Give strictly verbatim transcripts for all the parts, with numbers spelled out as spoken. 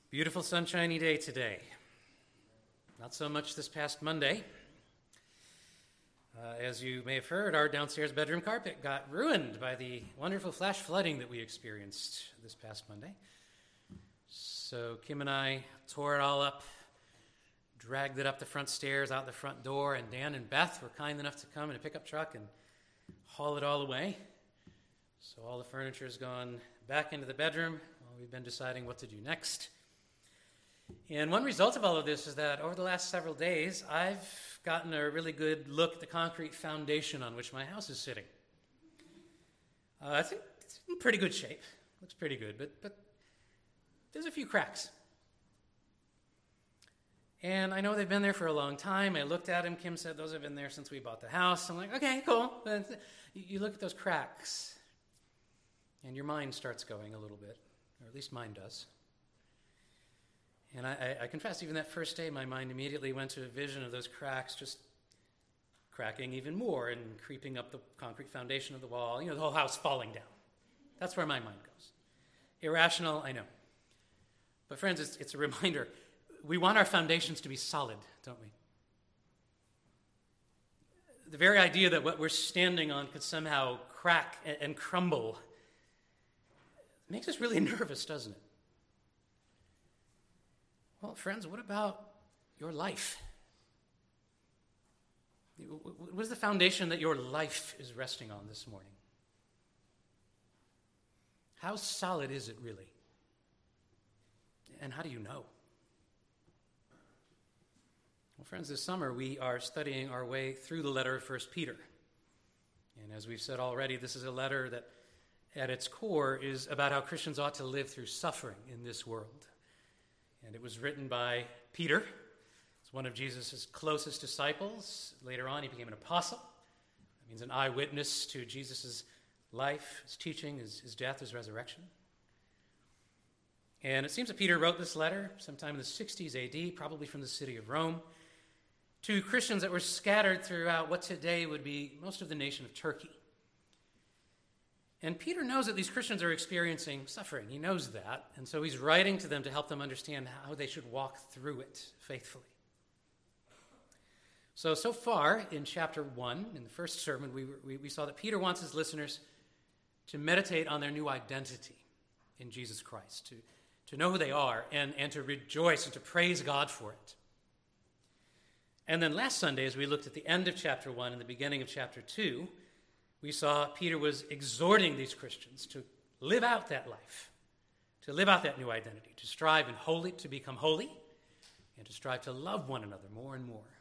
Beautiful sunshiny day today. Not so much this past Monday. Uh, as you may have heard, our downstairs bedroom carpet got ruined by the wonderful flash flooding that we experienced this past Monday. So Kim and I tore it all up, dragged it up the front stairs, out the front door, and Dan and Beth were kind enough to come in a pickup truck and haul it all away. So all the furniture has gone back into the bedroom. Well, we've been deciding what to do next. And one result of all of this is that over the last several days, I've gotten a really good look at the concrete foundation on which my house is sitting. Uh, I think it's in pretty good shape. Looks pretty good, but, but there's a few cracks. And I know they've been there for a long time. I looked at them. Kim said those have been there since we bought the house. I'm like, okay, cool. But you look at those cracks, and your mind starts going a little bit, or at least mine does. And I, I, I confess, even that first day, my mind immediately went to a vision of those cracks just cracking even more and creeping up the concrete foundation of the wall, you know, the whole house falling down. That's where my mind goes. Irrational, I know. But friends, it's, it's a reminder. We want our foundations to be solid, don't we? The very idea that what we're standing on could somehow crack and, and crumble makes us really nervous, doesn't it? Well, friends, what about your life? What is the foundation that your life is resting on this morning? How solid is it really? And how do you know? Well, friends, this summer we are studying our way through the letter of First Peter. And as we've said already, this is a letter that at its core is about how Christians ought to live through suffering in this world. And it was written by Peter. It's one of Jesus' closest disciples. Later on, he became an apostle. That means an eyewitness to Jesus' life, his teaching, his, his death, his resurrection. And it seems that Peter wrote this letter sometime in the sixties A D, probably from the city of Rome, to Christians that were scattered throughout what today would be most of the nation of Turkey. And Peter knows that these Christians are experiencing suffering. He knows that. And so he's writing to them to help them understand how they should walk through it faithfully. So, so far in chapter one, in the first sermon, we, we, we saw that Peter wants his listeners to meditate on their new identity in Jesus Christ, to, to know who they are and, and to rejoice and to praise God for it. And then last Sunday, as we looked at the end of chapter one and the beginning of chapter two, we saw Peter was exhorting these Christians to live out that life, to live out that new identity, to strive and holy, to become holy, and to strive to love one another more and more.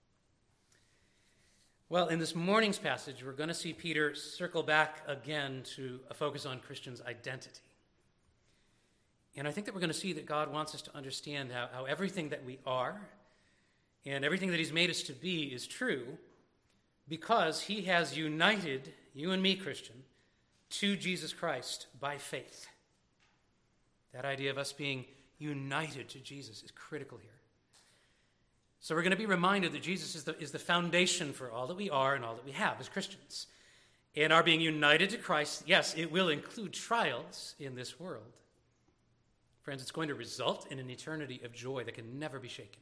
Well, in this morning's passage, we're going to see Peter circle back again to a focus on Christians' identity. And I think that we're going to see that God wants us to understand how, how everything that we are and everything that he's made us to be is true, because he has united you and me, Christian, to Jesus Christ by faith. That idea of us being united to Jesus is critical here. So we're going to be reminded that Jesus is the, is the foundation for all that we are and all that we have as Christians. And our being united to Christ, yes, it will include trials in this world. Friends, it's going to result in an eternity of joy that can never be shaken.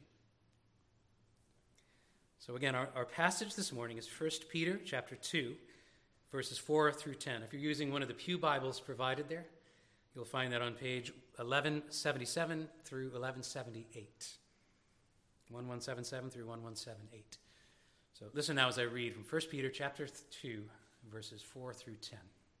So again, our, our passage this morning is First Peter chapter two, verses four through ten. If you're using one of the Pew Bibles provided there, you'll find that on page eleven seventy-seven through eleven seventy-eight. eleven seventy-seven through eleven seventy-eight. So listen now as I read from First Peter chapter two, verses four through ten.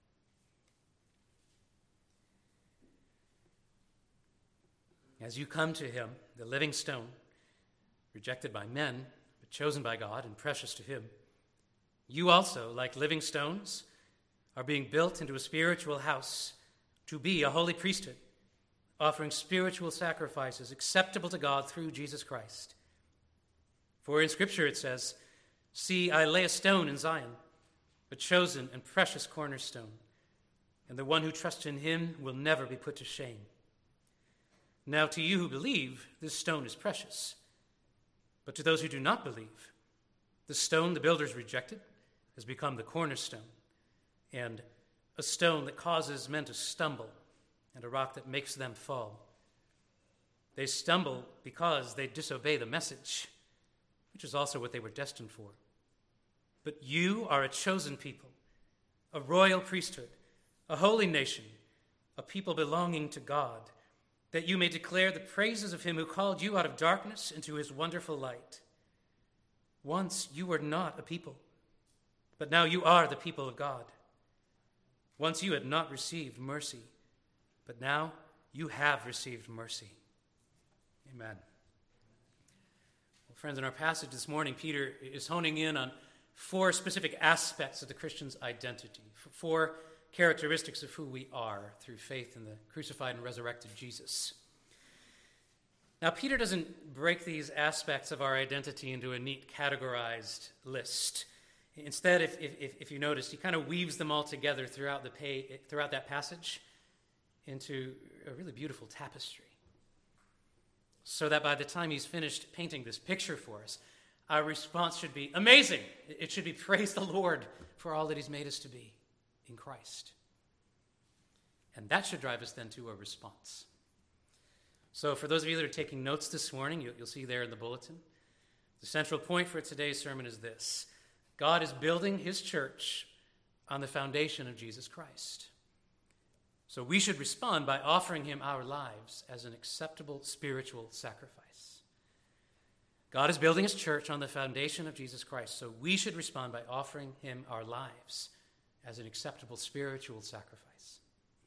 As you come to him, the living stone, rejected by men, chosen by God and precious to him, you also, like living stones, are being built into a spiritual house to be a holy priesthood, offering spiritual sacrifices acceptable to God through Jesus Christ. For in Scripture it says, "See, I lay a stone in Zion, a chosen and precious cornerstone, and the one who trusts in him will never be put to shame." Now to you who believe, this stone is precious. But to those who do not believe, the stone the builders rejected has become the cornerstone, and a stone that causes men to stumble, and a rock that makes them fall. They stumble because they disobey the message, which is also what they were destined for. But you are a chosen people, a royal priesthood, a holy nation, a people belonging to God, that you may declare the praises of him who called you out of darkness into his wonderful light. Once you were not a people, but now you are the people of God. Once you had not received mercy, but now you have received mercy. Amen. Well, friends, in our passage this morning, Peter is honing in on four specific aspects of the Christian's identity, four characteristics of who we are through faith in the crucified and resurrected Jesus. Now, Peter doesn't break these aspects of our identity into a neat categorized list. Instead, if, if, if you notice, he kind of weaves them all together throughout, the pay, throughout that passage into a really beautiful tapestry. So that by the time he's finished painting this picture for us, our response should be amazing. It should be praise the Lord for all that he's made us to be in Christ. And that should drive us then to a response. So for those of you that are taking notes this morning, you'll see there in the bulletin, the central point for today's sermon is this: God is building his church on the foundation of Jesus Christ. So we should respond by offering him our lives as an acceptable spiritual sacrifice. God is building his church on the foundation of Jesus Christ, so we should respond by offering him our lives as an acceptable spiritual sacrifice.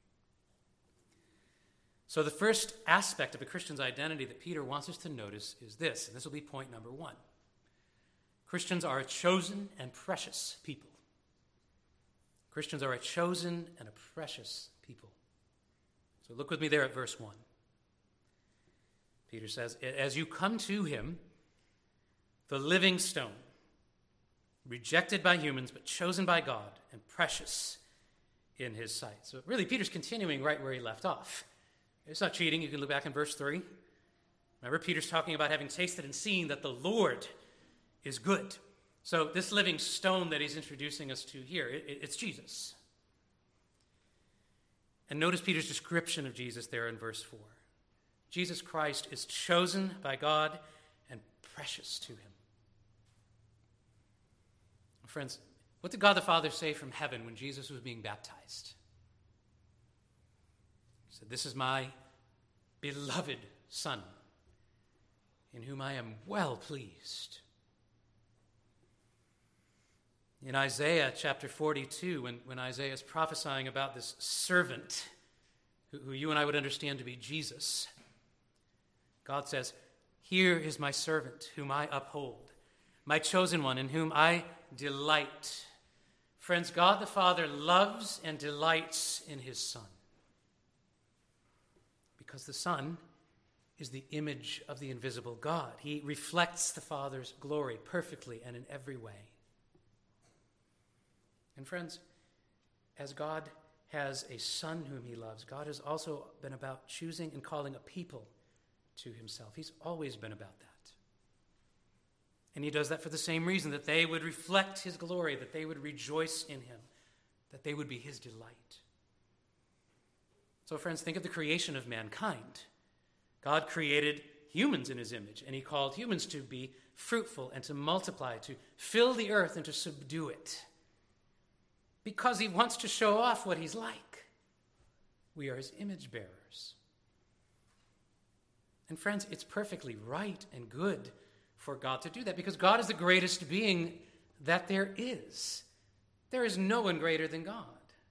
So the first aspect of a Christian's identity that Peter wants us to notice is this, and this will be point number one. Christians are a chosen and precious people. Christians are a chosen and a precious people. So look with me there at verse one. Peter says, as you come to him, the living stone, rejected by humans but chosen by God and precious in his sight. So really, Peter's continuing right where he left off. It's not cheating. You can look back in verse three. Remember, Peter's talking about having tasted and seen that the Lord is good. So this living stone that he's introducing us to here, it, it's Jesus. And notice Peter's description of Jesus there in verse four. Jesus Christ is chosen by God and precious to him. Friends, what did God the Father say from heaven when Jesus was being baptized? He said, "This is my beloved Son, in whom I am well pleased." In Isaiah chapter forty-two, when, when Isaiah is prophesying about this servant, who, who you and I would understand to be Jesus, God says, "Here is my servant, whom I uphold, my chosen one, in whom I delight." Friends, God the Father loves and delights in his Son, because the Son is the image of the invisible God. He reflects the Father's glory perfectly and in every way. And friends, as God has a Son whom he loves, God has also been about choosing and calling a people to himself. He's always been about that. And he does that for the same reason, that they would reflect his glory, that they would rejoice in him, that they would be his delight. So friends, think of the creation of mankind. God created humans in his image, and he called humans to be fruitful and to multiply, to fill the earth and to subdue it, because he wants to show off what he's like. We are his image bearers. And friends, it's perfectly right and good for God to do that, because God is the greatest being that there is. There is no one greater than God.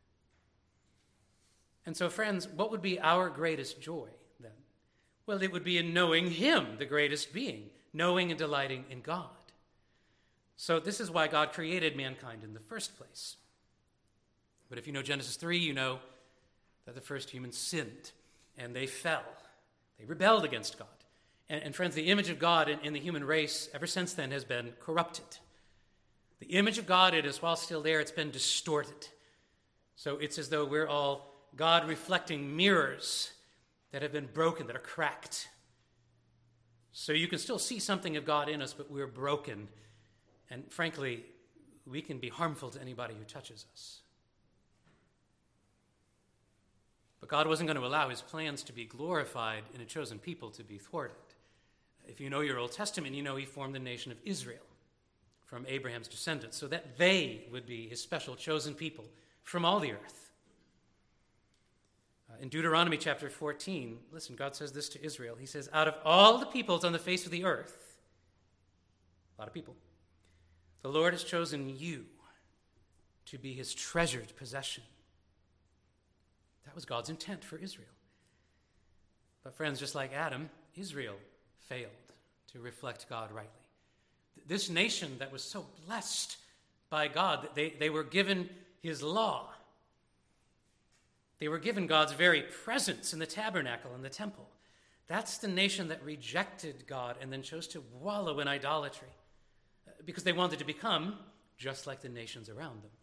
And so, friends, what would be our greatest joy then? Well, it would be in knowing him, the greatest being, knowing and delighting in God. So this is why God created mankind in the first place. But if you know Genesis three, you know that the first humans sinned, and they fell. They rebelled against God. And, and friends, the image of God in, in the human race ever since then has been corrupted. The image of God, it is, while still there, it's been distorted. So it's as though we're all God-reflecting mirrors that have been broken, that are cracked. So you can still see something of God in us, but we're broken. And frankly, we can be harmful to anybody who touches us. But God wasn't going to allow his plans to be glorified in a chosen people to be thwarted. If you know your Old Testament, you know he formed the nation of Israel from Abraham's descendants so that they would be his special chosen people from all the earth. Uh, in Deuteronomy chapter fourteen, listen, God says this to Israel. He says, out of all the peoples on the face of the earth, a lot of people, the Lord has chosen you to be his treasured possession. That was God's intent for Israel. But friends, just like Adam, Israel failed to reflect God rightly. This nation that was so blessed by God, that they, they were given his law. They were given God's very presence in the tabernacle and the temple. That's the nation that rejected God and then chose to wallow in idolatry because they wanted to become just like the nations around them.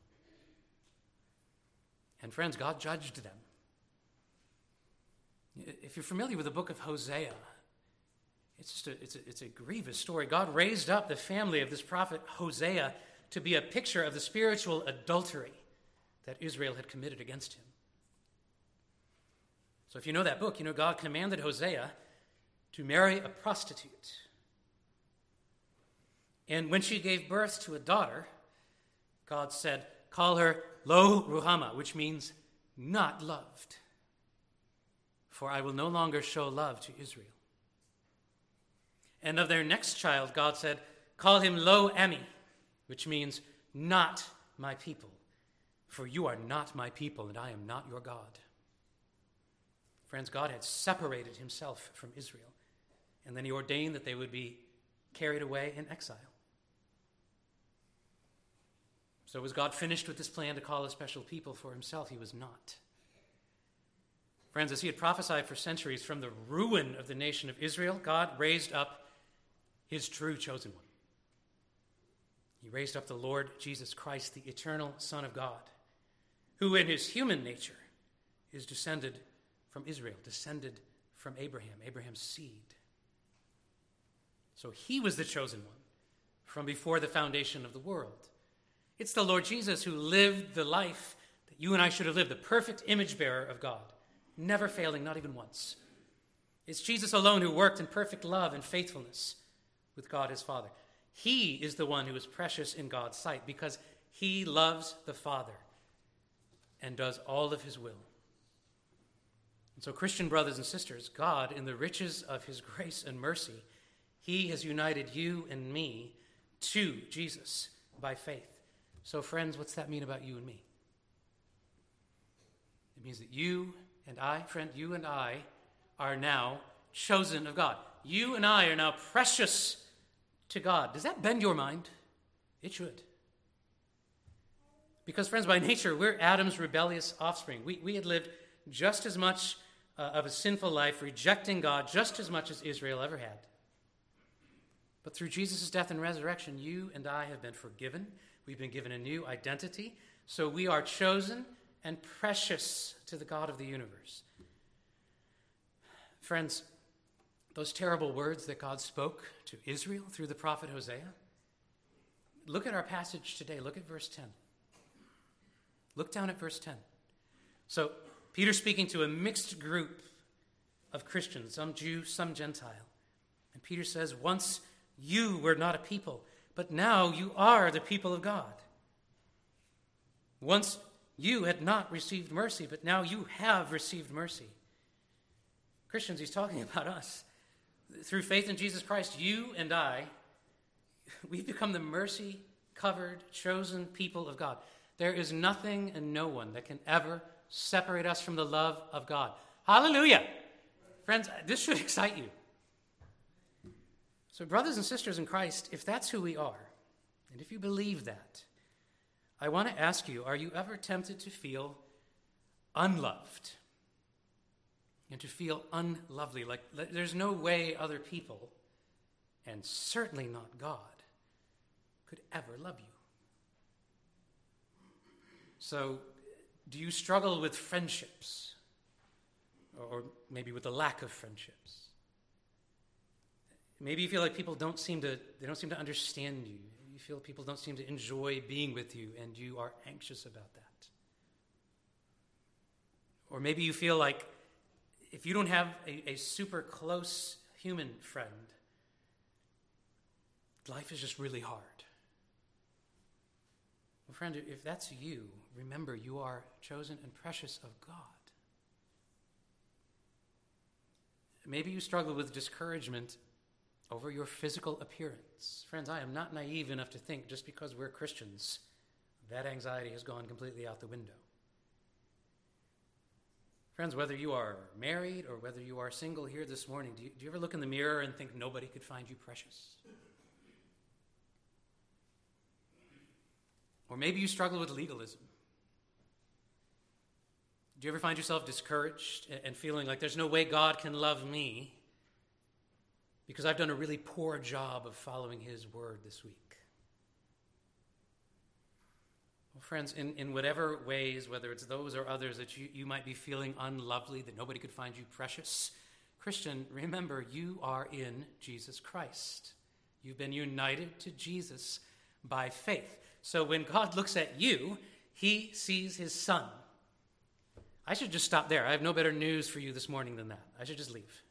And friends, God judged them. If you're familiar with the book of Hosea, it's just a, it's a, it's a grievous story. God raised up the family of this prophet Hosea to be a picture of the spiritual adultery that Israel had committed against him. So if you know that book, you know God commanded Hosea to marry a prostitute. And when she gave birth to a daughter, God said, call her Lo Ruhamah, which means not loved. For I will no longer show love to Israel. And of their next child, God said, call him Lo Ami, which means not my people. For you are not my people, and I am not your God. Friends, God had separated himself from Israel, and then he ordained that they would be carried away in exile. So was God finished with this plan to call a special people for himself? He was not. Friends, as he had prophesied for centuries from the ruin of the nation of Israel, God raised up his true chosen one. He raised up the Lord Jesus Christ, the eternal Son of God, who in his human nature is descended from Israel, descended from Abraham, Abraham's seed. So he was the chosen one from before the foundation of the world. It's the Lord Jesus who lived the life that you and I should have lived, the perfect image bearer of God, never failing, not even once. It's Jesus alone who worked in perfect love and faithfulness with God his Father. He is the one who is precious in God's sight because he loves the Father and does all of his will. And so, Christian brothers and sisters, God, in the riches of his grace and mercy, he has united you and me to Jesus by faith. So, friends, what's that mean about you and me? It means that you and I, friend, you and I are now chosen of God. You and I are now precious to God. Does that bend your mind? It should. Because, friends, by nature, we're Adam's rebellious offspring. We, we had lived just as much uh, of a sinful life, rejecting God just as much as Israel ever had. But through Jesus' death and resurrection, you and I have been forgiven. We've been given a new identity. So we are chosen and precious to the God of the universe. Friends, those terrible words that God spoke to Israel through the prophet Hosea, look at our passage today. Look at verse ten. Look down at verse ten. So Peter's speaking to a mixed group of Christians, some Jew, some Gentile. And Peter says, once you were not a people, but now you are the people of God. Once you had not received mercy, but now you have received mercy. Christians, he's talking about us. Through faith in Jesus Christ, you and I, we've become the mercy-covered, chosen people of God. There is nothing and no one that can ever separate us from the love of God. Hallelujah! Friends, this should excite you. So, brothers and sisters in Christ, if that's who we are, and if you believe that, I want to ask you, are you ever tempted to feel unloved? And to feel unlovely, like there's no way other people, and certainly not God, could ever love you. So, do you struggle with friendships? Or maybe with the lack of friendships? Maybe you feel like people don't seem to, they don't seem to understand you. You feel people don't seem to enjoy being with you, and you are anxious about that. Or maybe you feel like if you don't have a, a super close human friend, life is just really hard. Well, friend, if that's you, remember you are chosen and precious of God. Maybe you struggle with discouragement over your physical appearance. Friends, I am not naive enough to think just because we're Christians, that anxiety has gone completely out the window. Friends, whether you are married or whether you are single here this morning, do you, do you ever look in the mirror and think nobody could find you precious? Or maybe you struggle with legalism. Do you ever find yourself discouraged and feeling like there's no way God can love me because I've done a really poor job of following his word this week? Well, friends, in, in whatever ways, whether it's those or others, that you, you might be feeling unlovely, that nobody could find you precious, Christian, remember you are in Jesus Christ. You've been united to Jesus by faith. So when God looks at you, he sees his son. I should just stop there. I have no better news for you this morning than that. I should just leave.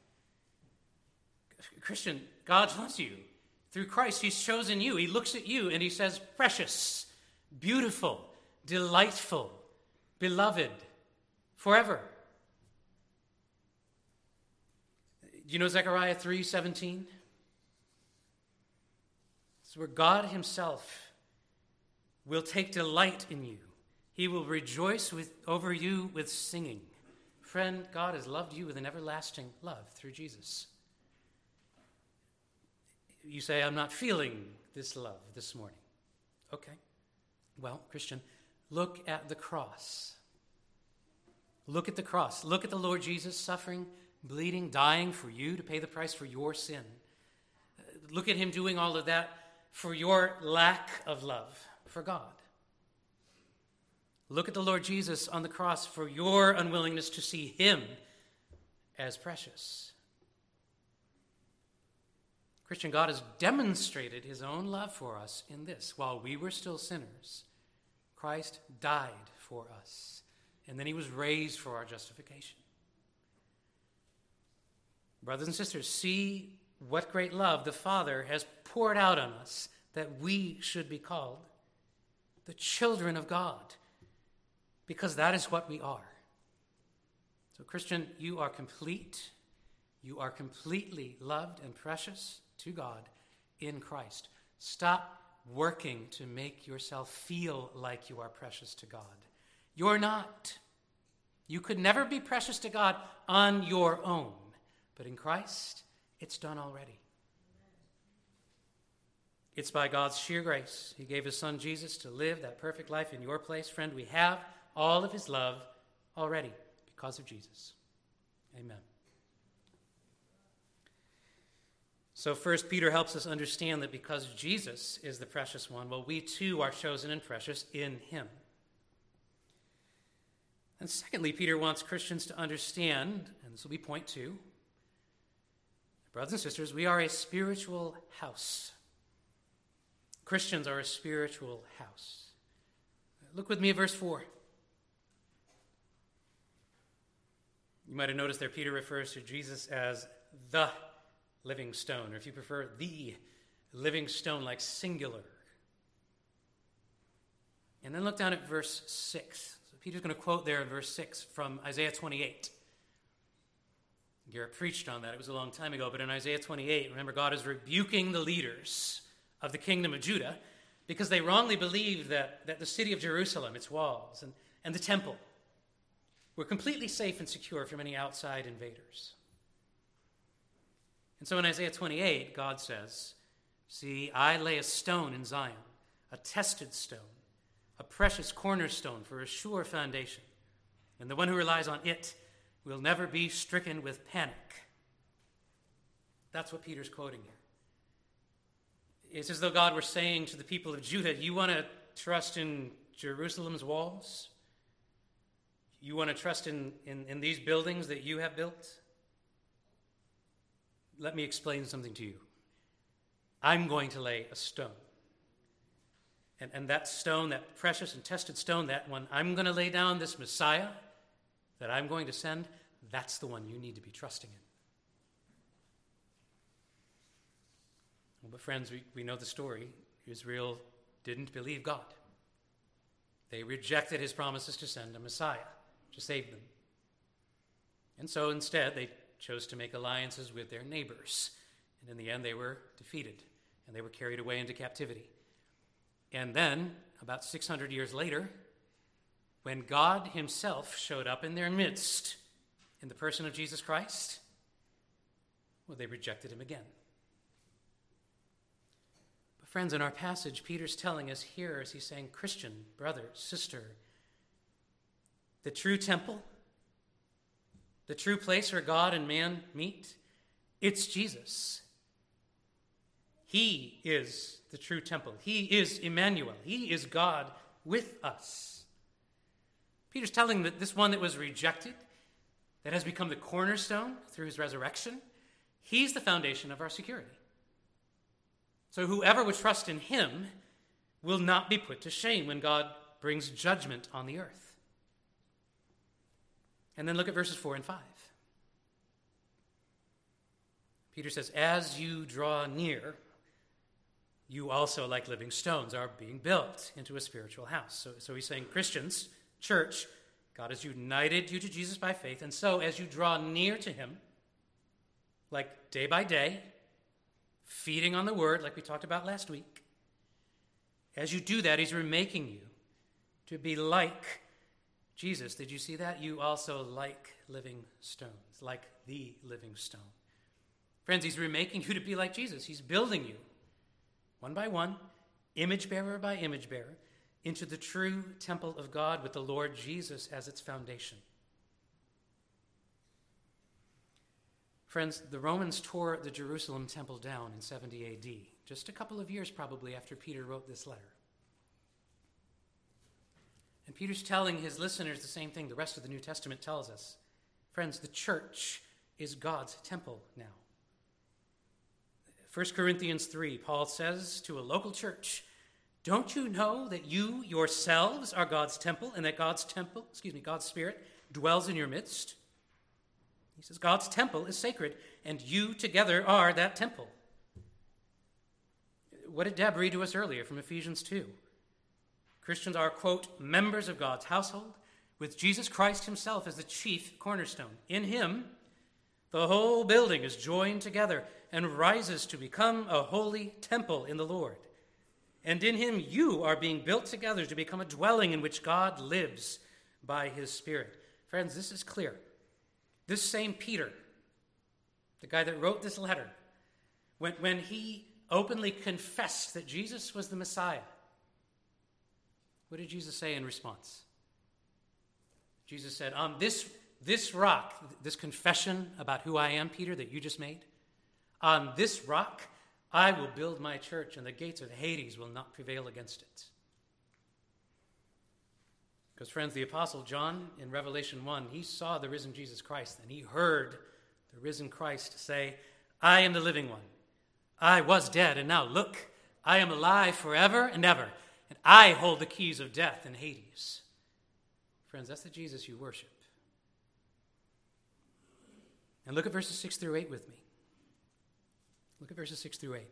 Christian, God loves you. Through Christ, he's chosen you. He looks at you and he says, precious, beautiful, delightful, beloved, forever. Do you know Zechariah three seventeen? It's where God himself will take delight in you. He will rejoice with, over you with singing. Friend, God has loved you with an everlasting love through Jesus. You say, I'm not feeling this love this morning. Okay. Well, Christian, look at the cross. Look at the cross. Look at the Lord Jesus suffering, bleeding, dying for you to pay the price for your sin. Look at him doing all of that for your lack of love for God. Look at the Lord Jesus on the cross for your unwillingness to see him as precious. Christian, God has demonstrated his own love for us in this. While we were still sinners, Christ died for us, and then he was raised for our justification. Brothers and sisters, see what great love the Father has poured out on us, that we should be called the children of God, because that is what we are. So, Christian, you are complete. You are completely loved and precious to God in Christ. Stop working to make yourself feel like you are precious to God. You're not. You could never be precious to God on your own. But in Christ, it's done already. It's by God's sheer grace. He gave his son Jesus to live that perfect life in your place. Friend, we have all of his love already because of Jesus. Amen. So first, Peter helps us understand that because Jesus is the precious one, well, we too are chosen and precious in him. And secondly, Peter wants Christians to understand, and this will be point two, brothers and sisters, we are a spiritual house. Christians are a spiritual house. Look with me at verse four. You might have noticed there Peter refers to Jesus as the living stone, or if you prefer, the living stone, like singular. And then look down at verse six. So Peter's going to quote there in verse six from Isaiah twenty-eight. Garrett preached on that. It was a long time ago, but in Isaiah twenty-eight, remember, God is rebuking the leaders of the kingdom of Judah because they wrongly believed that, that the city of Jerusalem, its walls, and, and the temple were completely safe and secure from any outside invaders. And so in Isaiah twenty-eight, God says, see, I lay a stone in Zion, a tested stone, a precious cornerstone for a sure foundation, and the one who relies on it will never be stricken with panic. That's what Peter's quoting here. It's as though God were saying to the people of Judah, you want to trust in Jerusalem's walls? You want to trust in, in, in these buildings that you have built? Let me explain something to you. I'm going to lay a stone. And, and that stone, that precious and tested stone, that one I'm going to lay down, this Messiah, that I'm going to send, that's the one you need to be trusting in. Well, but friends, we, we know the story. Israel didn't believe God. They rejected his promises to send a Messiah to save them. And so instead, they chose to make alliances with their neighbors. And in the end, they were defeated, and they were carried away into captivity. And then, about six hundred years later, when God himself showed up in their midst in the person of Jesus Christ, well, they rejected him again. But friends, in our passage, Peter's telling us here, as he's saying, Christian, brother, sister, the true temple, the true place where God and man meet, it's Jesus. He is the true temple. He is Emmanuel. He is God with us. Peter's telling that this one that was rejected, that has become the cornerstone through his resurrection, he's the foundation of our security. So whoever would trust in him will not be put to shame when God brings judgment on the earth. And then look at verses four and five. Peter says, as you draw near, you also, like living stones, are being built into a spiritual house. So, so he's saying, Christians, church, God has united you to Jesus by faith, and so as you draw near to him, like day by day, feeding on the word, like we talked about last week, as you do that, he's remaking you to be like Jesus. Did you see that? You also like living stones, like the living stone. Friends, he's remaking you to be like Jesus. He's building you, one by one, image bearer by image bearer, into the true temple of God with the Lord Jesus as its foundation. Friends, the Romans tore the Jerusalem temple down in seventy A D, just a couple of years probably after Peter wrote this letter. And Peter's telling his listeners the same thing the rest of the New Testament tells us. Friends, the church is God's temple now. First Corinthians three, Paul says to a local church, don't you know that you yourselves are God's temple and that God's temple, excuse me, God's Spirit dwells in your midst? He says God's temple is sacred and you together are that temple. What did Deb read to us earlier from Ephesians two? Christians are, quote, members of God's household with Jesus Christ himself as the chief cornerstone. In him, the whole building is joined together and rises to become a holy temple in the Lord. And in him you are being built together to become a dwelling in which God lives by his Spirit. Friends, this is clear. This same Peter, the guy that wrote this letter, when, when he openly confessed that Jesus was the Messiah, what did Jesus say in response? Jesus said, on this, this rock, this confession about who I am, Peter, that you just made, on this rock I will build my church, and the gates of Hades will not prevail against it. Because, friends, the Apostle John in Revelation one, he saw the risen Jesus Christ, and he heard the risen Christ say, I am the living one. I was dead, and now look, I am alive forever and ever, and I hold the keys of death and Hades. Friends, that's the Jesus you worship. And look at verses six through eight with me. Look at verses six through eight.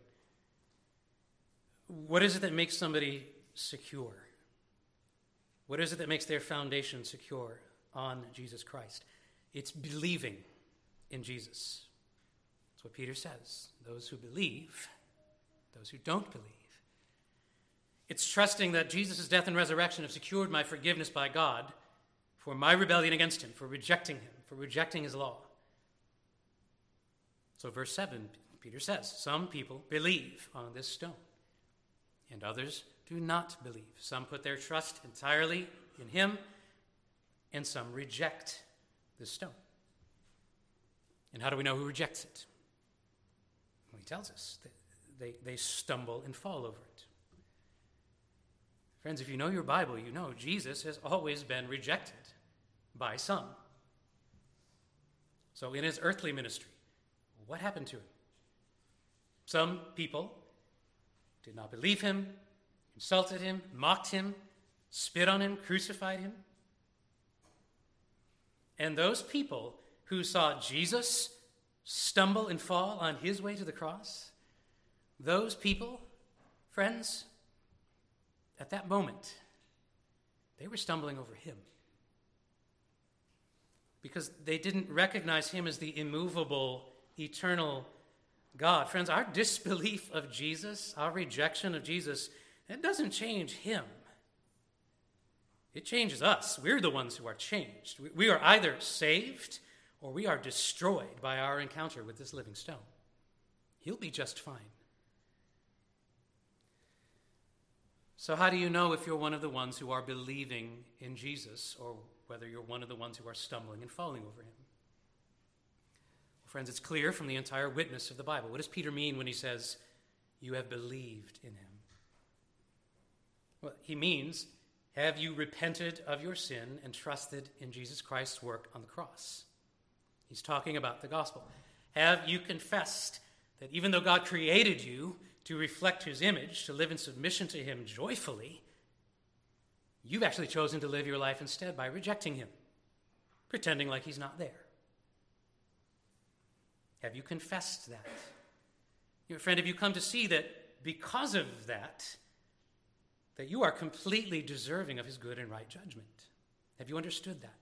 What is it that makes somebody secure? What is it that makes their foundation secure on Jesus Christ? It's believing in Jesus. That's what Peter says. Those who believe, those who don't believe. It's trusting that Jesus' death and resurrection have secured my forgiveness by God for my rebellion against him, for rejecting him, for rejecting his law. So verse seven, Peter says, some people believe on this stone, and others do not believe. Some put their trust entirely in him, and some reject this stone. And how do we know who rejects it? Well, he tells us that they, they stumble and fall over it. Friends, if you know your Bible, you know Jesus has always been rejected by some. So in his earthly ministry, what happened to him? Some people did not believe him, insulted him, mocked him, spit on him, crucified him. And those people who saw Jesus stumble and fall on his way to the cross, those people, friends, at that moment, they were stumbling over him. Because they didn't recognize him as the immovable, eternal God. Friends, our disbelief of Jesus, our rejection of Jesus, it doesn't change him. It changes us. We're the ones who are changed. We are either saved or we are destroyed by our encounter with this living stone. He'll be just fine. So how do you know if you're one of the ones who are believing in Jesus or whether you're one of the ones who are stumbling and falling over him? Well, friends, it's clear from the entire witness of the Bible. What does Peter mean when he says, you have believed in him? Well, he means, have you repented of your sin and trusted in Jesus Christ's work on the cross? He's talking about the gospel. Have you confessed that even though God created you to reflect his image, to live in submission to him joyfully, you've actually chosen to live your life instead by rejecting him, pretending like he's not there? Have you confessed that? Your friend, have you come to see that because of that, that you are completely deserving of his good and right judgment? Have you understood that?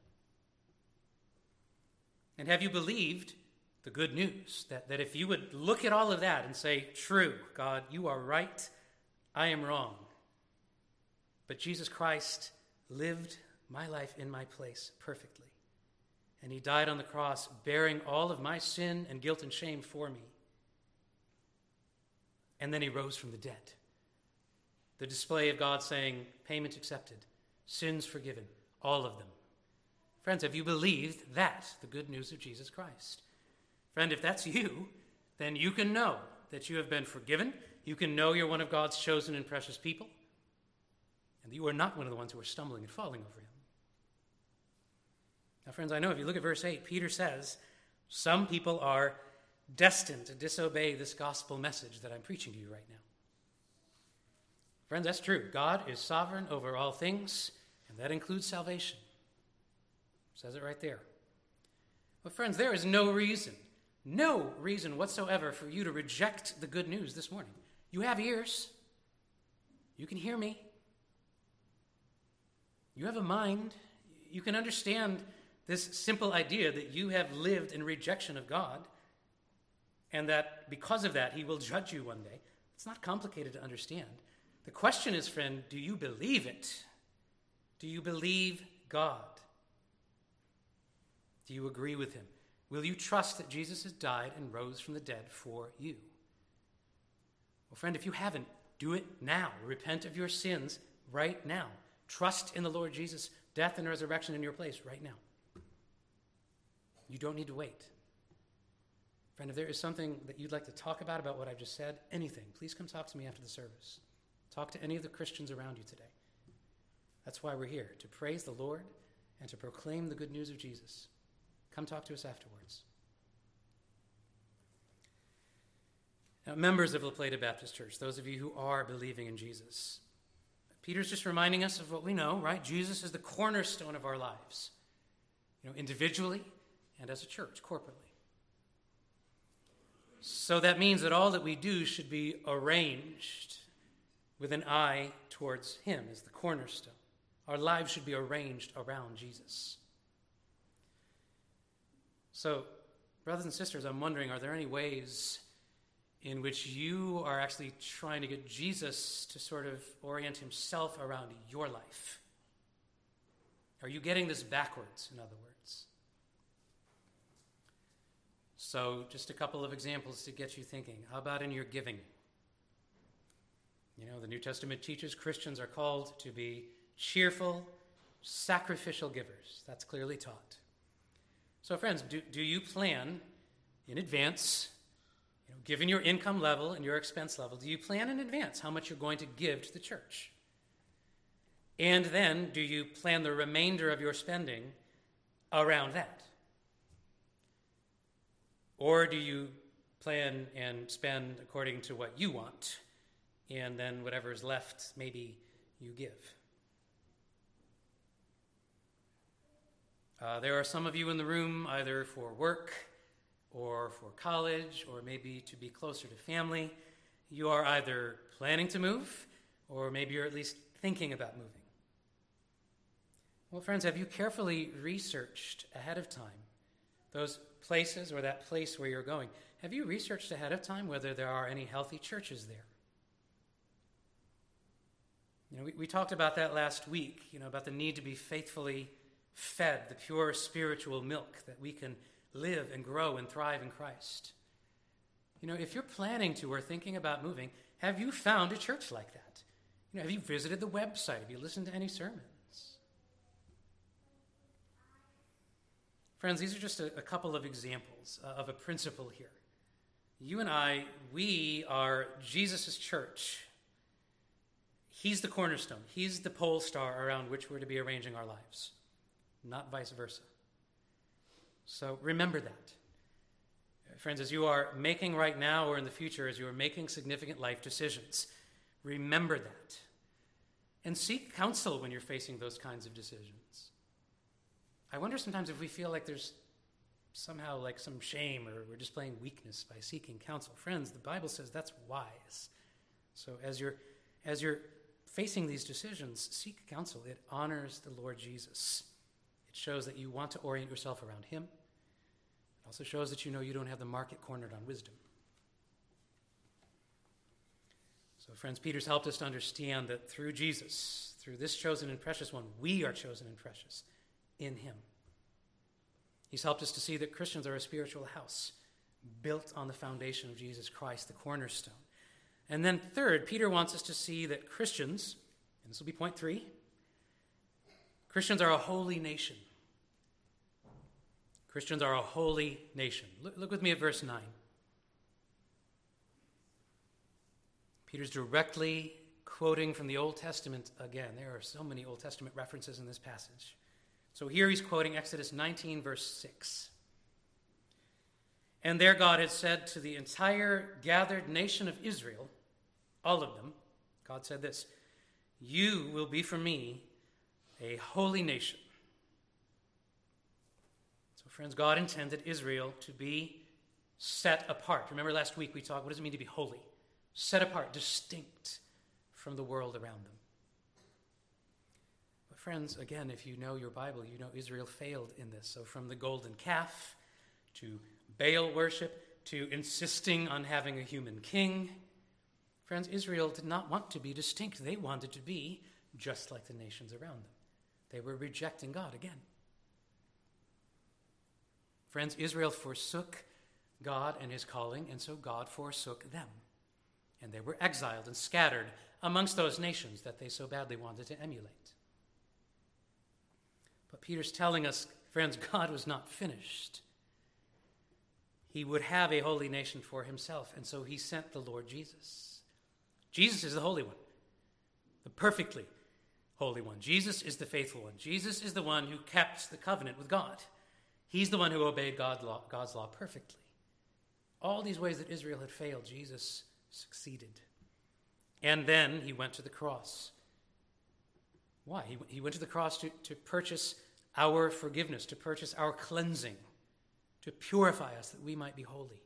And have you believed the good news that, that if you would look at all of that and say, true, God, you are right, I am wrong, but Jesus Christ lived my life in my place perfectly, and he died on the cross bearing all of my sin and guilt and shame for me, and then he rose from the dead. The display of God saying, payment accepted, sins forgiven, all of them. Friends, have you believed that, the good news of Jesus Christ? Friend, if that's you, then you can know that you have been forgiven. You can know you're one of God's chosen and precious people, and that you are not one of the ones who are stumbling and falling over him. Now, friends, I know if you look at verse eight, Peter says, some people are destined to disobey this gospel message that I'm preaching to you right now. Friends, that's true. God is sovereign over all things, and that includes salvation. It says it right there. But friends, there is no reason, no reason whatsoever for you to reject the good news this morning. You have ears. You can hear me. You have a mind. You can understand this simple idea that you have lived in rejection of God, and that because of that, he will judge you one day. It's not complicated to understand. The question is, friend, do you believe it? Do you believe God? Do you agree with him? Will you trust that Jesus has died and rose from the dead for you? Well, friend, if you haven't, do it now. Repent of your sins right now. Trust in the Lord Jesus' death and resurrection in your place right now. You don't need to wait. Friend, if there is something that you'd like to talk about, about what I've just said, anything, please come talk to me after the service. Talk to any of the Christians around you today. That's why we're here, to praise the Lord and to proclaim the good news of Jesus. Come talk to us afterwards. Now, members of La Plata Baptist Church, those of you who are believing in Jesus, Peter's just reminding us of what we know, right? Jesus is the cornerstone of our lives, you know, individually and as a church, corporately. So that means that all that we do should be arranged with an eye towards him as the cornerstone. Our lives should be arranged around Jesus. So, brothers and sisters, I'm wondering, are there any ways in which you are actually trying to get Jesus to sort of orient himself around your life? Are you getting this backwards, in other words? So, just a couple of examples to get you thinking. How about in your giving? You know, the New Testament teaches Christians are called to be cheerful, sacrificial givers. That's clearly taught. So, friends, do, do you plan in advance, you know, given your income level and your expense level, do you plan in advance how much you're going to give to the church? And then, do you plan the remainder of your spending around that? Or do you plan and spend according to what you want, and then whatever is left, maybe you give? Uh, there are some of you in the room either for work or for college or maybe to be closer to family. You are either planning to move or maybe you're at least thinking about moving. Well, friends, have you carefully researched ahead of time those places or that place where you're going? Have you researched ahead of time whether there are any healthy churches there? You know, we, we talked about that last week, you know, about the need to be faithfully fed the pure spiritual milk that we can live and grow and thrive in Christ. You know, if you're planning to or thinking about moving, have you found a church like that? You know, have you visited the website? Have you listened to any sermons? Friends, these are just a, a couple of examples uh, of a principle here. You and I, we are Jesus' church. He's the cornerstone. He's the pole star around which we're to be arranging our lives, not vice versa. So remember that. Friends, as you are making right now or in the future, as you are making significant life decisions, remember that. And seek counsel when you're facing those kinds of decisions. I wonder sometimes if we feel like there's somehow like some shame or we're displaying weakness by seeking counsel. Friends, the Bible says that's wise. So as you're as you're facing these decisions, seek counsel. It honors the Lord Jesus. It shows that you want to orient yourself around him. It also shows that you know you don't have the market cornered on wisdom. So friends, Peter's helped us to understand that through Jesus, through this chosen and precious one, we are chosen and precious in him. He's helped us to see that Christians are a spiritual house built on the foundation of Jesus Christ, the cornerstone. And then third, Peter wants us to see that Christians, and this will be point three, Christians are a holy nation. Christians are a holy nation. Look, look with me at verse nine. Peter's directly quoting from the Old Testament again. There are so many Old Testament references in this passage. So here he's quoting Exodus nineteen, verse six. And there God had said to the entire gathered nation of Israel, all of them, God said this, "You will be for me a holy nation." So friends, God intended Israel to be set apart. Remember last week we talked, what does it mean to be holy? Set apart, distinct from the world around them. But friends, again, if you know your Bible, you know Israel failed in this. So from the golden calf to Baal worship to insisting on having a human king, friends, Israel did not want to be distinct. They wanted to be just like the nations around them. They were rejecting God again. Friends, Israel forsook God and his calling, and so God forsook them. And they were exiled and scattered amongst those nations that they so badly wanted to emulate. But Peter's telling us, friends, God was not finished. He would have a holy nation for himself, and so he sent the Lord Jesus. Jesus is the Holy One, the perfectly Holy One. Jesus is the faithful one. Jesus is the one who kept the covenant with God. He's the one who obeyed God's law, God's law perfectly. All these ways that Israel had failed, Jesus succeeded. And then he went to the cross. Why? He, he went to the cross to, to purchase our forgiveness, to purchase our cleansing, to purify us that we might be holy.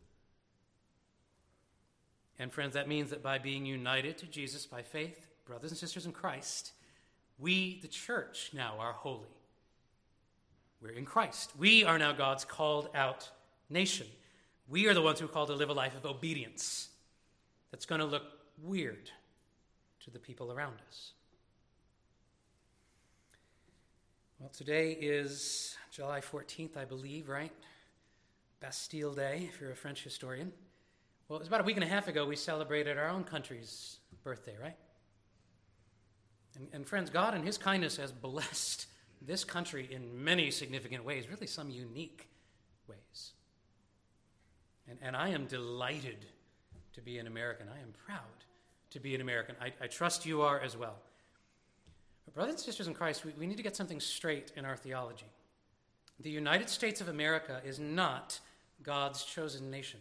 And friends, that means that by being united to Jesus by faith, brothers and sisters in Christ, we, the church, now are holy. We're in Christ. We are now God's called out nation. We are the ones who are called to live a life of obedience that's going to look weird to the people around us. Well, today is July fourteenth, I believe, right? Bastille Day, if you're a French historian. Well, it was about a week and a half ago we celebrated our own country's birthday, right? And, and friends, God in his kindness has blessed this country in many significant ways, really some unique ways. And, and I am delighted to be an American. I am proud to be an American. I, I trust you are as well. But brothers and sisters in Christ, we, we need to get something straight in our theology. The United States of America is not God's chosen nation.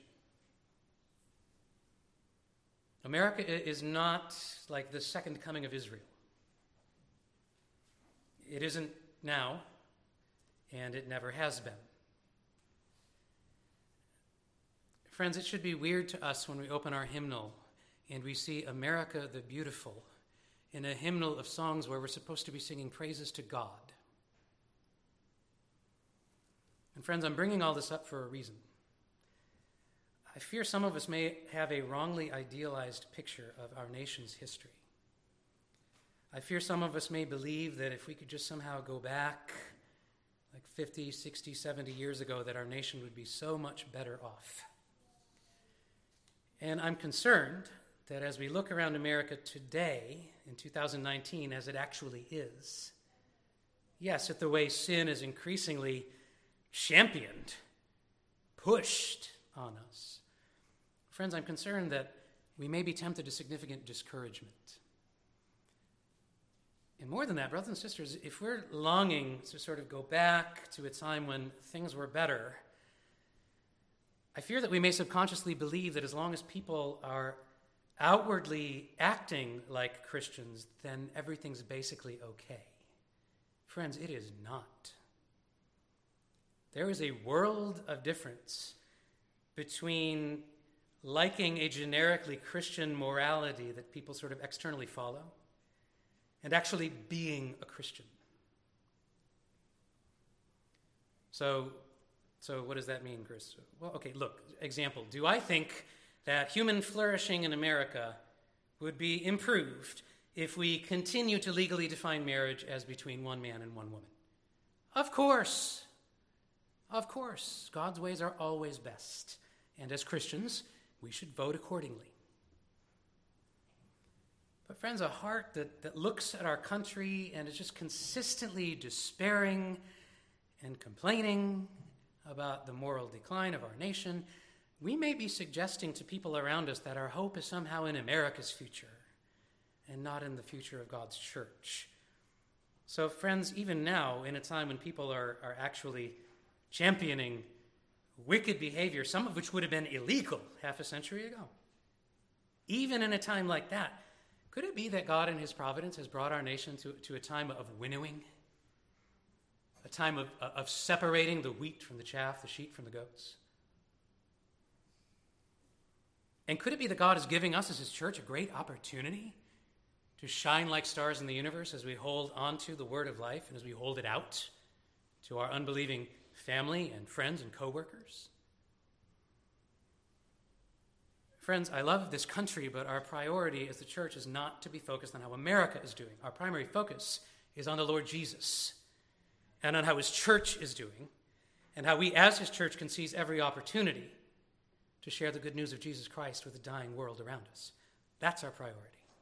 America is not like the second coming of Israel. It isn't now. and it never has been. Friends, it should be weird to us when we open our hymnal and we see America the Beautiful in a hymnal of songs where we're supposed to be singing praises to God. And friends, I'm bringing all this up for a reason. I fear some of us may have a wrongly idealized picture of our nation's history. I fear some of us may believe that if we could just somehow go back like fifty, sixty, seventy years ago, that our nation would be so much better off. And I'm concerned that as we look around America today, in two thousand nineteen, as it actually is, yes, at the way sin is increasingly championed, pushed on us, friends, I'm concerned that we may be tempted to significant discouragement. And more than that, brothers and sisters, if we're longing to sort of go back to a time when things were better, I fear that we may subconsciously believe that as long as people are outwardly acting like Christians, then everything's basically okay. Friends, it is not. There is a world of difference between liking a generically Christian morality that people sort of externally follow and actually being a Christian. So, so what does that mean, Chris? Well, okay, look, example. Do I think that human flourishing in America would be improved if we continue to legally define marriage as between one man and one woman? Of course. Of course. God's ways are always best. And as Christians, we should vote accordingly. But friends, a heart that, that looks at our country and is just consistently despairing and complaining about the moral decline of our nation, we may be suggesting to people around us that our hope is somehow in America's future and not in the future of God's church. So friends, even now, in a time when people are, are actually championing wicked behavior, some of which would have been illegal half a century ago, even in a time like that, could it be that God in his providence has brought our nation to, to a time of winnowing, a time of, of separating the wheat from the chaff, the sheep from the goats? And could it be that God is giving us as his church a great opportunity to shine like stars in the universe as we hold on to the word of life and as we hold it out to our unbelieving family and friends and coworkers? Friends, I love this country, but our priority as the church is not to be focused on how America is doing. Our primary focus is on the Lord Jesus and on how his church is doing and how we as his church can seize every opportunity to share the good news of Jesus Christ with the dying world around us. That's our priority.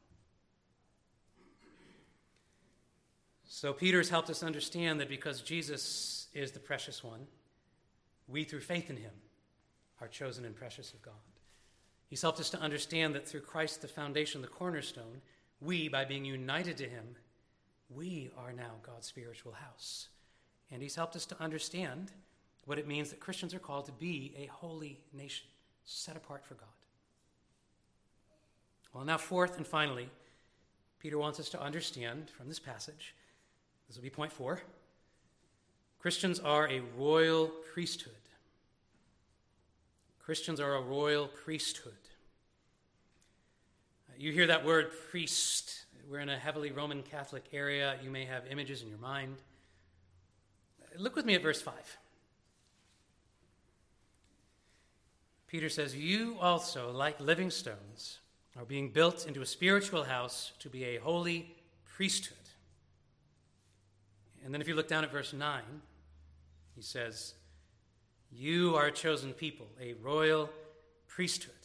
So Peter's helped us understand that because Jesus is the precious one, we through faith in him are chosen and precious of God. He's helped us to understand that through Christ, the foundation, the cornerstone, we, by being united to him, we are now God's spiritual house. And he's helped us to understand what it means that Christians are called to be a holy nation, set apart for God. Well, now fourth and finally, Peter wants us to understand from this passage, this will be point four, Christians are a royal priesthood. Christians are a royal priesthood. You hear that word priest. We're in a heavily Roman Catholic area. You may have images in your mind. Look with me at verse five. Peter says, you also, like living stones, are being built into a spiritual house to be a holy priesthood. And then if you look down at verse nine, he says, you are a chosen people, a royal priesthood.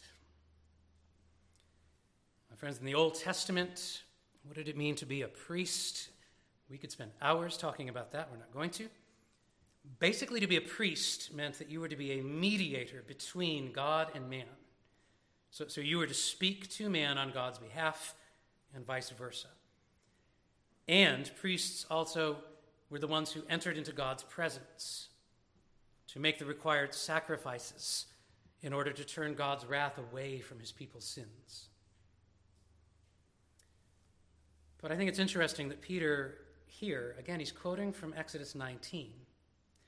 My friends, in the Old Testament, what did it mean to be a priest? We could spend hours talking about that. We're not going to. Basically, to be a priest meant that you were to be a mediator between God and man. So, so you were to speak to man on God's behalf and vice versa. And priests also were the ones who entered into God's presence to make the required sacrifices in order to turn God's wrath away from his people's sins. But I think it's interesting that Peter here, again, he's quoting from Exodus nineteen,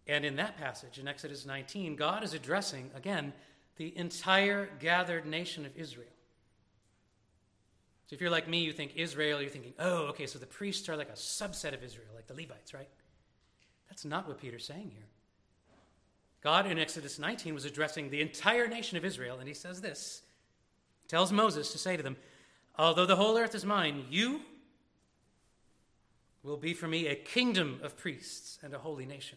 And in that passage, in Exodus nineteen, God is addressing, again, the entire gathered nation of Israel. So if you're like me, you think Israel, you're thinking, oh, okay, so the priests are like a subset of Israel, like the Levites, right? That's not what Peter's saying here. God in Exodus nineteen was addressing the entire nation of Israel, and he says this, tells Moses to say to them, although the whole earth is mine, you will be for me a kingdom of priests and a holy nation.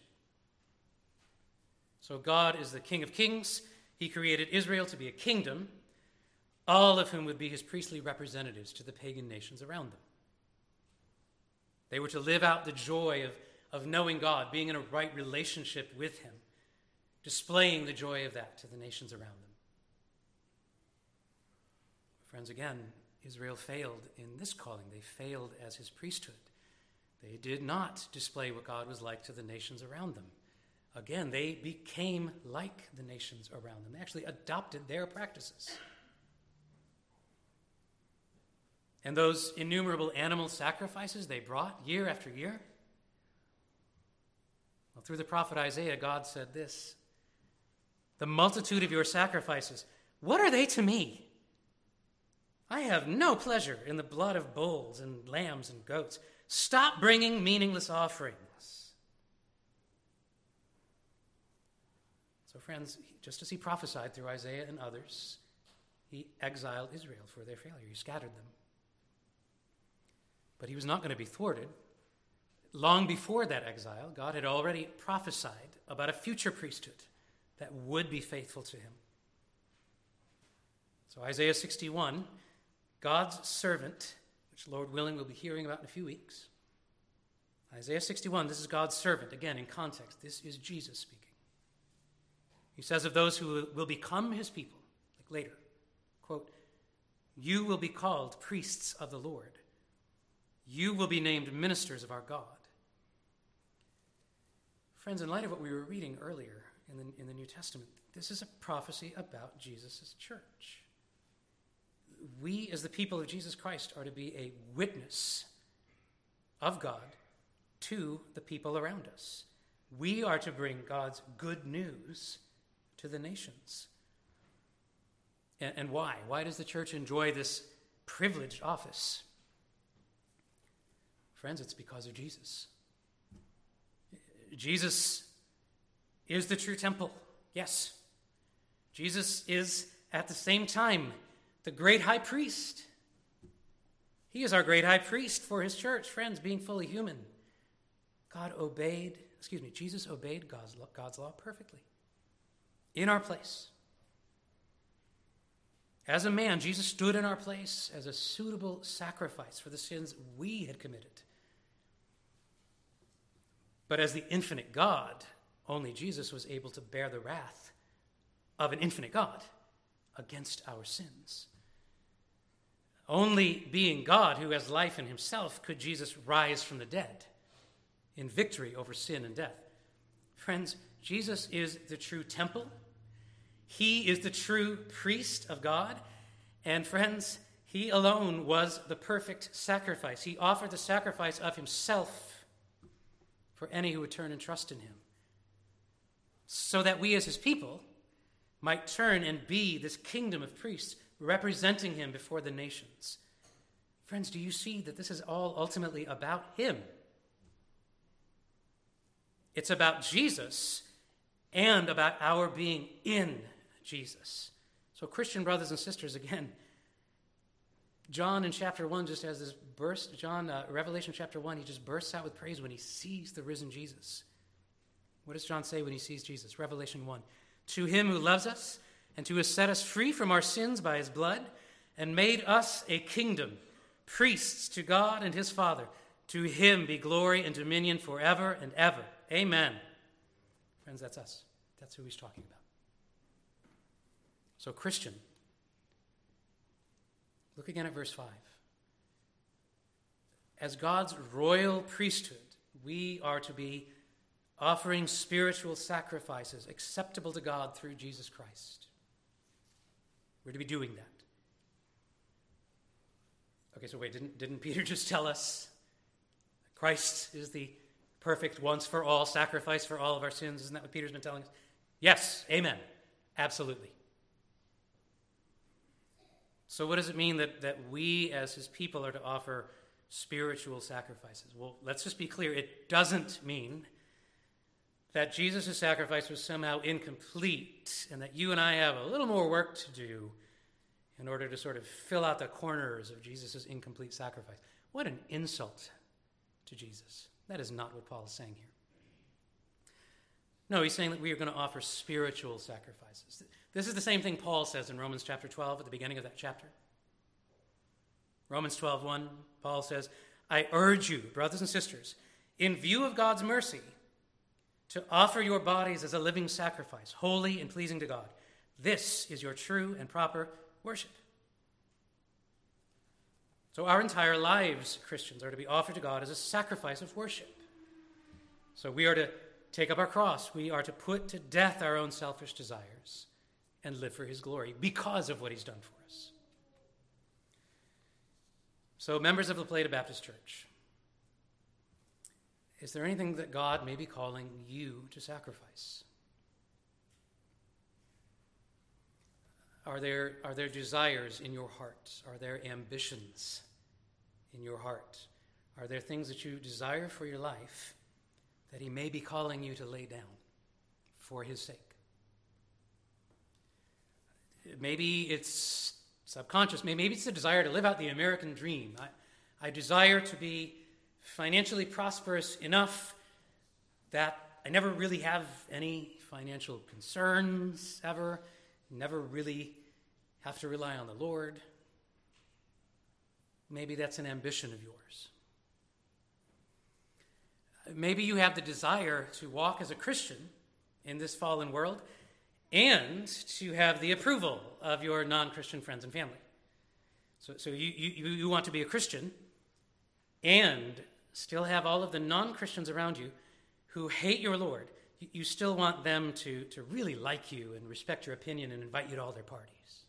So God is the King of kings. He created Israel to be a kingdom, all of whom would be his priestly representatives to the pagan nations around them. They were to live out the joy of, of knowing God, being in a right relationship with him, displaying the joy of that to the nations around them. Friends, again, Israel failed in this calling. They failed as his priesthood. They did not display what God was like to the nations around them. Again, they became like the nations around them. They actually adopted their practices. And those innumerable animal sacrifices they brought year after year, well, through the prophet Isaiah, God said this, the multitude of your sacrifices, what are they to me? I have no pleasure in the blood of bulls and lambs and goats. Stop bringing meaningless offerings. So friends, just as he prophesied through Isaiah and others, he exiled Israel for their failure. He scattered them. But he was not going to be thwarted. Long before that exile, God had already prophesied about a future priesthood that would be faithful to him. So Isaiah sixty-one, God's servant, which Lord willing we'll be hearing about in a few weeks. Isaiah sixty-one, this is God's servant. Again, in context, this is Jesus speaking. He says of those who will become his people, like later, quote, you will be called priests of the Lord. You will be named ministers of our God. Friends, in light of what we were reading earlier in the, in the New Testament, this is a prophecy about Jesus' church. We, as the people of Jesus Christ, are to be a witness of God to the people around us. We are to bring God's good news to the nations. And, and why? Why does the church enjoy this privileged office? Friends, it's because of Jesus. Jesus is the true temple. Yes. Jesus is at the same time the great high priest. He is our great high priest for his church. Friends, being fully human, God obeyed, excuse me, Jesus obeyed God's law, God's law perfectly in our place. As a man, Jesus stood in our place as a suitable sacrifice for the sins we had committed. But as the infinite God, only Jesus was able to bear the wrath of an infinite God against our sins. Only being God, who has life in himself, could Jesus rise from the dead in victory over sin and death. Friends, Jesus is the true temple. He is the true priest of God. And friends, he alone was the perfect sacrifice. He offered the sacrifice of himself for any who would turn and trust in him, so that we as his people might turn and be this kingdom of priests representing him before the nations. Friends, do you see that this is all ultimately about him? It's about Jesus and about our being in Jesus. So Christian brothers and sisters, again, John in chapter one just has this burst, John, uh, Revelation chapter one, he just bursts out with praise when he sees the risen Jesus. What does John say when he sees Jesus? Revelation one. To him who loves us and who has set us free from our sins by his blood and made us a kingdom, priests to God and his Father. To him be glory and dominion forever and ever. Amen. Friends, that's us. That's who he's talking about. So Christian, look again at verse five. As God's royal priesthood, we are to be offering spiritual sacrifices acceptable to God through Jesus Christ. We're to be doing that. Okay, so wait, didn't, didn't Peter just tell us Christ is the perfect once for all sacrifice for all of our sins. Isn't that what Peter's been telling us? Yes, amen. Absolutely. So what does it mean that, that we as his people are to offer spiritual sacrifices? Well, let's just be clear. It doesn't mean that Jesus' sacrifice was somehow incomplete and that you and I have a little more work to do in order to sort of fill out the corners of Jesus' incomplete sacrifice. What an insult to Jesus. That is not what Paul is saying here. No, he's saying that we are going to offer spiritual sacrifices. This is the same thing Paul says in Romans chapter twelve at the beginning of that chapter. Romans twelve one, Paul says, I urge you, brothers and sisters, in view of God's mercy, to offer your bodies as a living sacrifice, holy and pleasing to God. This is your true and proper worship. So our entire lives, Christians, are to be offered to God as a sacrifice of worship. So we are to take up our cross. We are to put to death our own selfish desires and live for his glory because of what he's done for us. So members of La Plata Baptist Church, is there anything that God may be calling you to sacrifice? Are there, are there desires in your heart? Are there ambitions in your heart? Are there things that you desire for your life that he may be calling you to lay down for his sake? Maybe it's subconscious. Maybe it's the desire to live out the American dream. I, I desire to be financially prosperous enough that I never really have any financial concerns ever, never really have to rely on the Lord. Maybe that's an ambition of yours. Maybe you have the desire to walk as a Christian in this fallen world and to have the approval of your non-Christian friends and family. So, so you, you, you want to be a Christian and still have all of the non-Christians around you who hate your Lord. You, you still want them to, to really like you and respect your opinion and invite you to all their parties.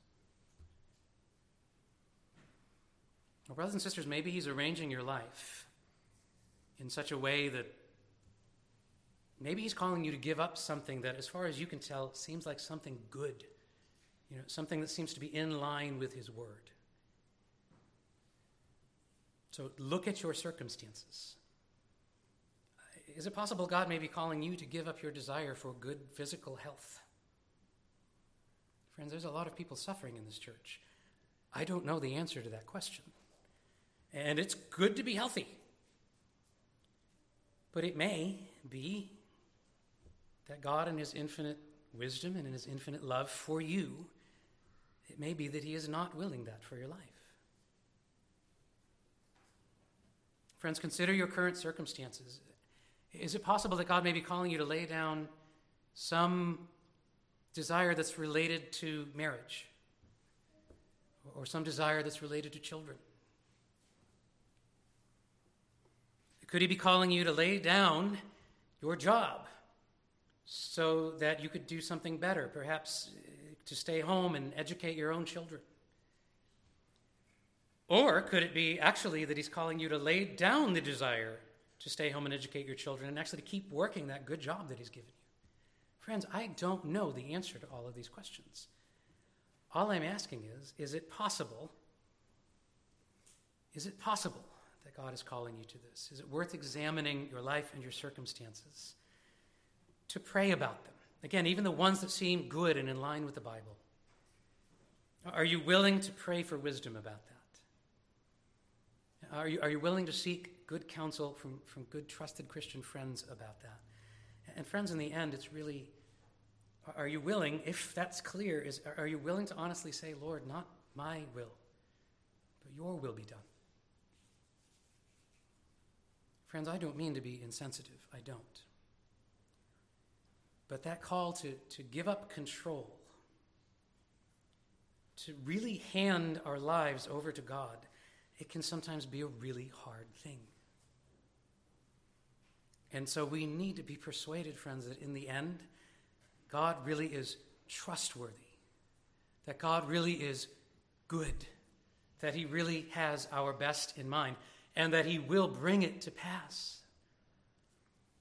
Well, brothers and sisters, maybe he's arranging your life in such a way that maybe he's calling you to give up something that, as far as you can tell, seems like something good. You know, something that seems to be in line with his word. So look at your circumstances. Is it possible God may be calling you to give up your desire for good physical health? Friends, there's a lot of people suffering in this church. I don't know the answer to that question. And it's good to be healthy. But it may be that God in his infinite wisdom and in his infinite love for you, it may be that he is not willing that for your life. Friends, consider your current circumstances. Is it possible that God may be calling you to lay down some desire that's related to marriage? Or some desire that's related to children? Could he be calling you to lay down your job so that you could do something better, perhaps to stay home and educate your own children? Or could it be actually that he's calling you to lay down the desire to stay home and educate your children and actually to keep working that good job that he's given you? Friends, I don't know the answer to all of these questions. All I'm asking is, is it possible, is it possible that God is calling you to this? Is it worth examining your life and your circumstances to pray about them? Again, even the ones that seem good and in line with the Bible. Are you willing to pray for wisdom about that? Are you, are you willing to seek good counsel from, from good, trusted Christian friends about that? And friends, in the end, it's really, are you willing, if that's clear, is are you willing to honestly say, Lord, not my will, but your will be done? Friends, I don't mean to be insensitive. I don't. But that call to, to give up control, to really hand our lives over to God, it can sometimes be a really hard thing. And so we need to be persuaded, friends, that in the end, God really is trustworthy, that God really is good, that he really has our best in mind, and that he will bring it to pass.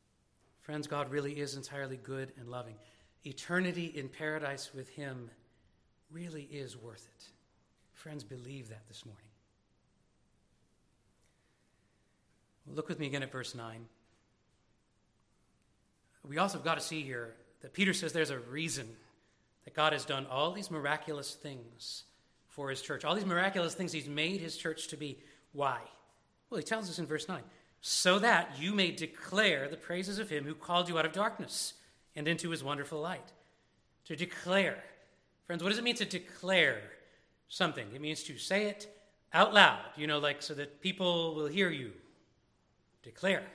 Friends, God really is entirely good and loving. Eternity in paradise with him really is worth it. Friends, believe that this morning. Look with me again at verse nine. We also have got to see here that Peter says there's a reason that God has done all these miraculous things for his church. All these miraculous things he's made his church to be. Why? Well, he tells us in verse nine, so that you may declare the praises of him who called you out of darkness and into his wonderful light. To declare. Friends, what does it mean to declare something? It means to say it out loud, you know, like so that people will hear you. Declare.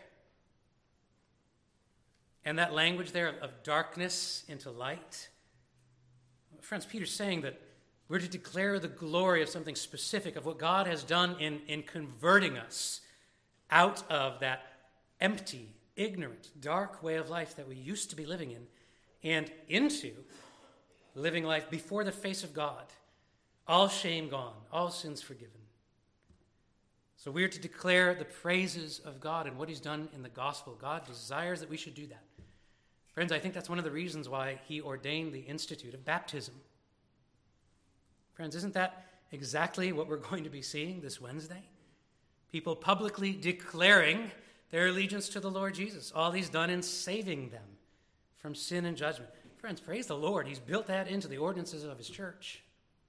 And that language there of, of darkness into light. Friends, Peter's saying that we're to declare the glory of something specific, of what God has done in, in converting us out of that empty, ignorant, dark way of life that we used to be living in and into living life before the face of God. All shame gone, all sins forgiven. So we're to declare the praises of God and what he's done in the gospel. God desires that we should do that. Friends, I think that's one of the reasons why he ordained the institute of baptism. Friends, isn't that exactly what we're going to be seeing this Wednesday? People publicly declaring their allegiance to the Lord Jesus, all he's done in saving them from sin and judgment. Friends, praise the Lord. He's built that into the ordinances of his church.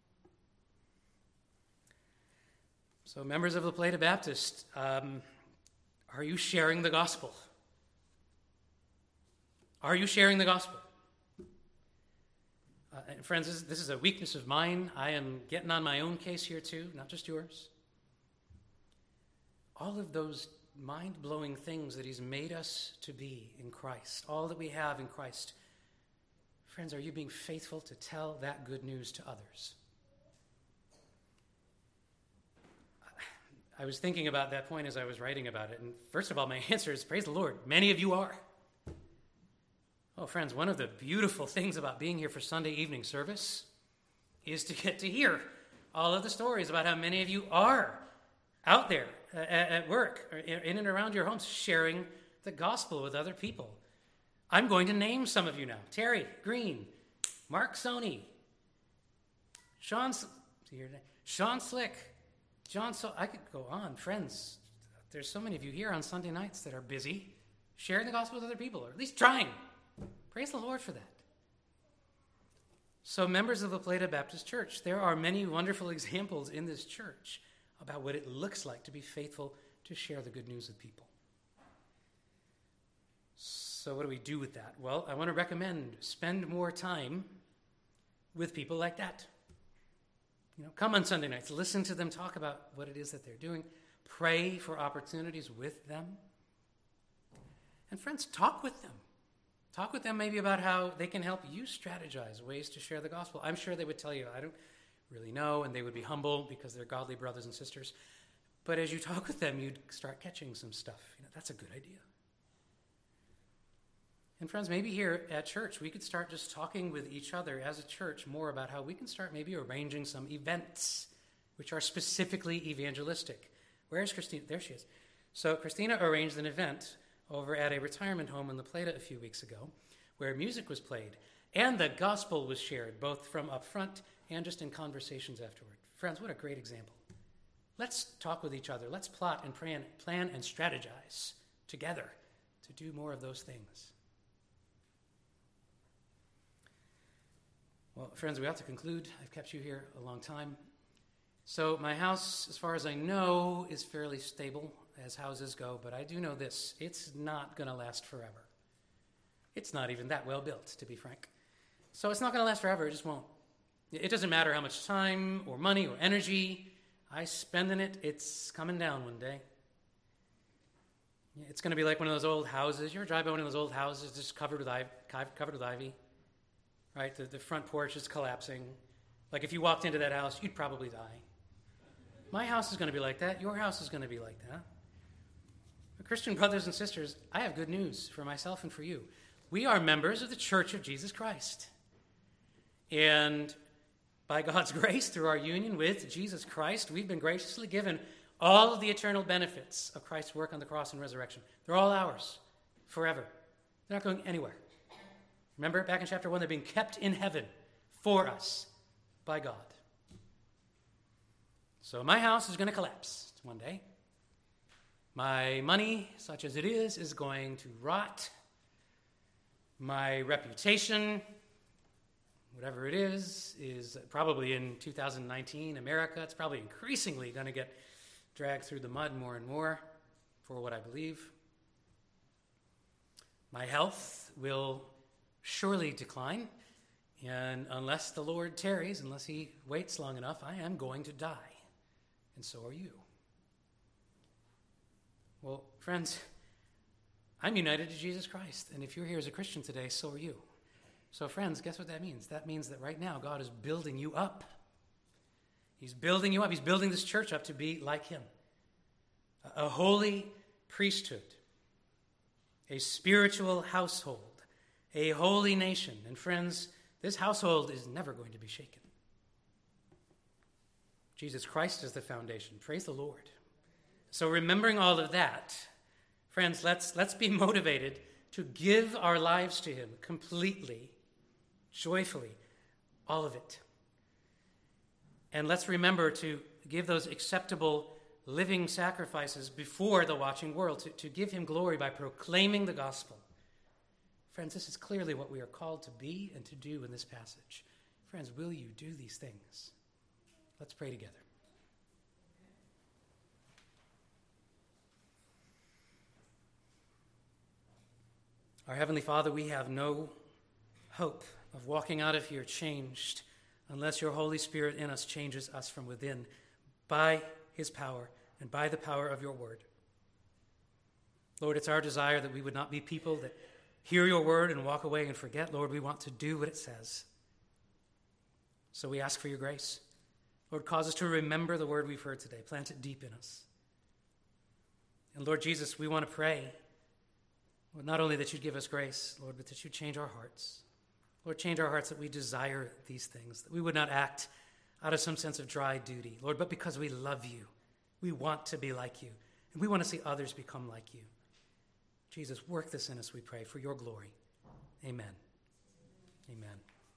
So, members of La Plata Baptist, um, are you sharing the gospel? Are you sharing the gospel? Uh, and friends, this, this is a weakness of mine. I am getting on my own case here too, not just yours. All of those mind-blowing things that he's made us to be in Christ, all that we have in Christ. Friends, are you being faithful to tell that good news to others? I was thinking about that point as I was writing about it. And first of all, my answer is, praise the Lord. Many of you are. Oh, friends, one of the beautiful things about being here for Sunday evening service is to get to hear all of the stories about how many of you are out there at work, or in and around your homes, sharing the gospel with other people. I'm going to name some of you now. Terry Green, Mark Sony, Sean, Sean Slick, John, so I could go on. Friends, there's so many of you here on Sunday nights that are busy sharing the gospel with other people, or at least trying. Praise the Lord for that. So, members of La Plata Baptist Church, there are many wonderful examples in this church about what it looks like to be faithful to share the good news with people. So what do we do with that? Well, I want to recommend spend more time with people like that. You know, come on Sunday nights, listen to them talk about what it is that they're doing, pray for opportunities with them. And friends, talk with them. Talk with them maybe about how they can help you strategize ways to share the gospel. I'm sure they would tell you, I don't really know, and they would be humble because they're godly brothers and sisters. But as you talk with them, you'd start catching some stuff. You know, that's a good idea. And friends, maybe here at church, we could start just talking with each other as a church more about how we can start maybe arranging some events which are specifically evangelistic. Where's Christina? There she is. So Christina arranged an event over at a retirement home in La Plata a few weeks ago where music was played and the gospel was shared, both from up front and just in conversations afterward. Friends, what a great example. Let's talk with each other. Let's plot and plan, plan and strategize together to do more of those things. Well, friends, we have to conclude. I've kept you here a long time. So my house, as far as I know, is fairly stable as houses go, but I do know this. It's not going to last forever. It's not even that well built, to be frank. So it's not going to last forever. It just won't. It doesn't matter how much time or money or energy I spend in it. It's coming down one day. It's going to be like one of those old houses. You ever drive by one of those old houses just covered with ivy? Covered with ivy? Right? The, the front porch is collapsing. Like if you walked into that house, you'd probably die. My house is going to be like that. Your house is going to be like that. But Christian brothers and sisters, I have good news for myself and for you. We are members of the Church of Jesus Christ. And by God's grace, through our union with Jesus Christ, we've been graciously given all of the eternal benefits of Christ's work on the cross and resurrection. They're all ours, forever. They're not going anywhere. Remember, back in chapter one, they're being kept in heaven for us by God. So my house is going to collapse one day. My money, such as it is, is going to rot. My reputation, whatever it is, is probably in two thousand nineteen America, it's probably increasingly going to get dragged through the mud more and more for what I believe. My health will surely decline, and unless the Lord tarries, unless he waits long enough, I am going to die, and so are you. Well, friends, I'm united to Jesus Christ, and if you're here as a Christian today, so are you. So friends, guess what that means? That means that right now God is building you up. He's building you up. He's building this church up to be like him. A holy priesthood, a spiritual household, a holy nation. And friends, this household is never going to be shaken. Jesus Christ is the foundation. Praise the Lord. So remembering all of that, friends, let's, let's be motivated to give our lives to him completely, joyfully, all of it. And let's remember to give those acceptable living sacrifices before the watching world, to, to give him glory by proclaiming the gospel. Friends, this is clearly what we are called to be and to do in this passage. Friends, will you do these things? Let's pray together. Our Heavenly Father, we have no hope of walking out of here changed unless your Holy Spirit in us changes us from within by his power and by the power of your word. Lord, it's our desire that we would not be people that hear your word and walk away and forget. Lord, we want to do what it says. So we ask for your grace. Lord, cause us to remember the word we've heard today. Plant it deep in us. And Lord Jesus, we want to pray, Lord, not only that you'd give us grace, Lord, but that you'd change our hearts. Lord, change our hearts that we desire these things, that we would not act out of some sense of dry duty, Lord, but because we love you. We want to be like you, and we want to see others become like you. Jesus, work this in us, we pray, for your glory. Amen. Amen.